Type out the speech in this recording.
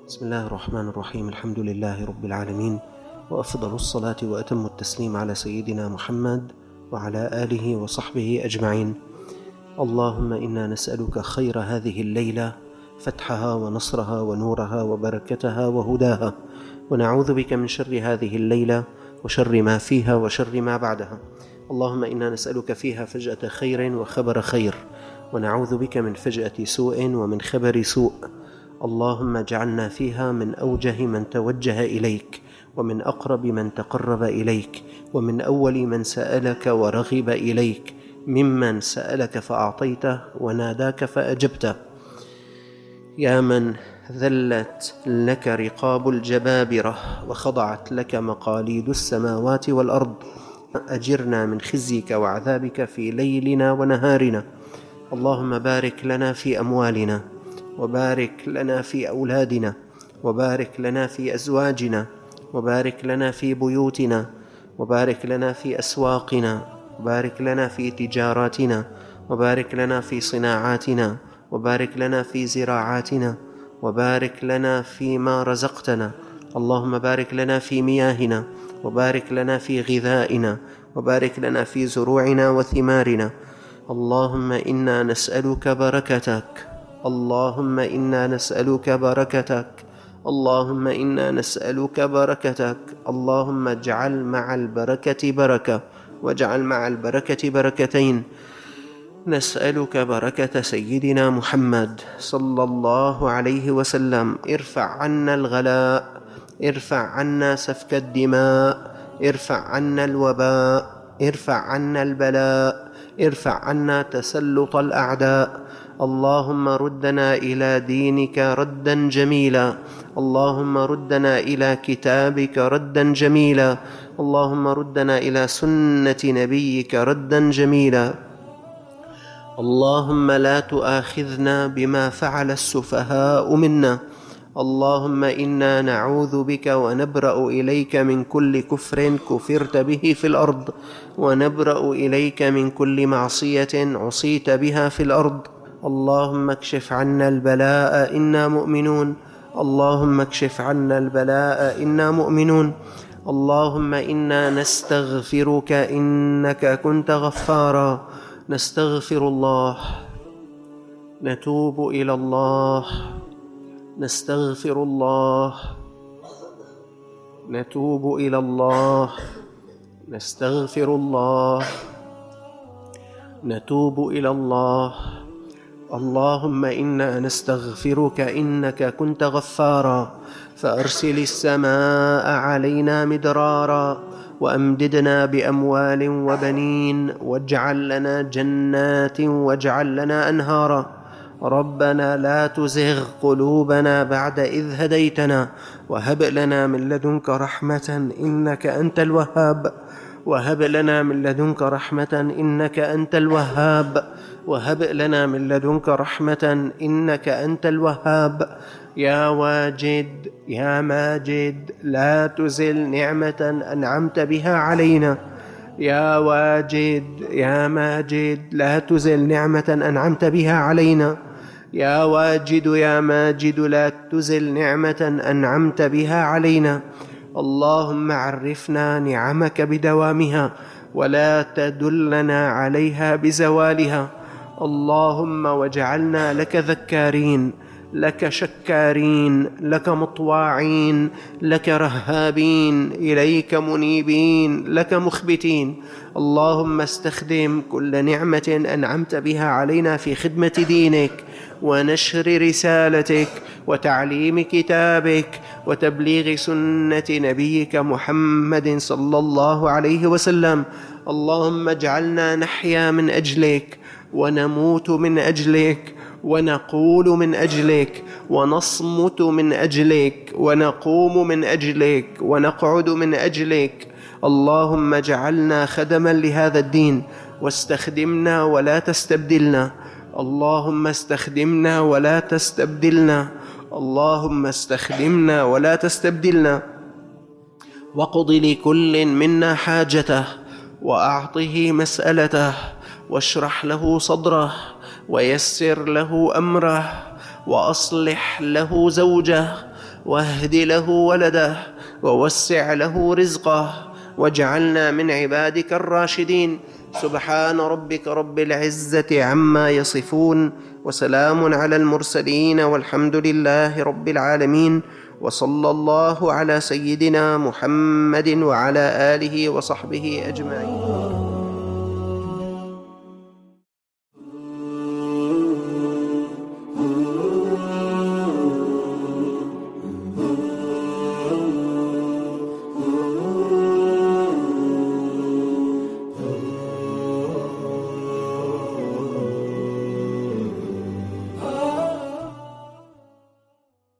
بسم الله الرحمن الرحيم. الحمد لله رب العالمين، وأفضل الصلاة وأتم التسليم على سيدنا محمد وعلى آله وصحبه أجمعين. اللهم إنا نسألك خير هذه الليلة، فتحها ونصرها ونورها وبركتها وهداها، ونعوذ بك من شر هذه الليلة وشر ما فيها وشر ما بعدها. اللهم إنا نسألك فيها فجأة خير وخبر خير، ونعوذ بك من فجأة سوء ومن خبر سوء. اللهم اجعلنا فيها من أوجه من توجه إليك، ومن أقرب من تقرب إليك، ومن أول من سألك ورغب إليك، ممن سألك فأعطيته وناداك فأجبته. يا من ذلت لك رقاب الجبابرة وخضعت لك مقاليد السماوات والأرض، أجرنا من خزيك وعذابك في ليلنا ونهارنا. اللهم بارك لنا في أموالنا، وبارك لنا في أولادنا، وبارك لنا في أزواجنا، وبارك لنا في بيوتنا، وبارك لنا في أسواقنا، وبارك لنا في تجاراتنا، وبارك لنا في صناعاتنا، وبارك لنا في زراعاتنا، وبارك لنا فيما رزقتنا. اللهم بارك لنا في مياهنا، وبارك لنا في غذائنا، وبارك لنا في زروعنا وثمارنا. اللهم إنا نسألك بركتك، اللهم إنا نسألك بركتك، اللهم إنا نسألك بركتك. اللهم اجعل مع البركة بركة، واجعل مع البركة بركتين. نسألك بركة سيدنا محمد صلى الله عليه وسلم. ارفع عنا الغلاء، ارفع عنا سفك الدماء، ارفع عنا الوباء، ارفع عنا البلاء، ارفع عنا تسلط الأعداء. اللهم ردنا إلى دينك ردا جميلا، اللهم ردنا إلى كتابك ردا جميلا، اللهم ردنا إلى سنة نبيك ردا جميلا. اللهم لا تؤاخذنا بما فعل السفهاء منا. اللهم إنا نعوذ بك ونبرأ إليك من كل كفر كفرت به في الأرض، ونبرأ إليك من كل معصية عصيت بها في الأرض. اللهم اكشف عنا البلاء إنا مؤمنون، اللهم اكشف عنا البلاء إنا مؤمنون. اللهم إنا نستغفرك إنك كنت غفارا. نستغفر الله، نتوب إلى الله، نستغفر الله، نتوب إلى الله، نستغفر الله، نتوب إلى الله. اللهم إنا نستغفرك إنك كنت غفارا، فأرسل السماء علينا مدرارا، وأمددنا بأموال وبنين، واجعل لنا جنات، واجعل لنا أنهارا. ربنا لا تزغ قلوبنا بعد إذ هديتنا، وهب لنا من لدنك رحمة إنك أنت الوهاب، وهب لنا من لدنك رحمة إنك أنت الوهاب، وهب لنا من لدنك رحمة إنك أنت الوهاب. يا واجد يا ماجد، لا تزل نعمة أنعمت بها علينا. يا واجد يا ماجد، لا تزل نعمة أنعمت بها علينا. يا واجد يا ماجد، لا تزل نعمة أنعمت بها علينا. اللهم عرفنا نعمك بدوامها، ولا تدلنا عليها بزوالها. اللهم واجعلنا لك ذكارين، لك شكارين، لك مطواعين، لك رهابين، إليك منيبين، لك مخبتين. اللهم استخدم كل نعمة أنعمت بها علينا في خدمة دينك، ونشر رسالتك، وتعليم كتابك، وتبليغ سنة نبيك محمد صلى الله عليه وسلم. اللهم اجعلنا نحيا من أجلك، ونموت من أجلك، ونقول من أجلك، ونصمت من أجلك، ونقوم من أجلك، ونقعد من أجلك. اللهم اجعلنا خدما لهذا الدين، واستخدمنا ولا تستبدلنا. اللهم استخدمنا ولا تستبدلنا، اللهم استخدمنا ولا تستبدلنا. واقض لكل منا حاجته، وأعطه مسألته، واشرح له صدره، ويسر له أمره، وأصلح له زوجه، واهد له ولده ووسع له رزقه واجعلنا من عبادك الراشدين. سبحان ربك رب العزة عما يصفون، وسلام على المرسلين، والحمد لله رب العالمين. وصلى الله على سيدنا محمد وعلى آله وصحبه أجمعين.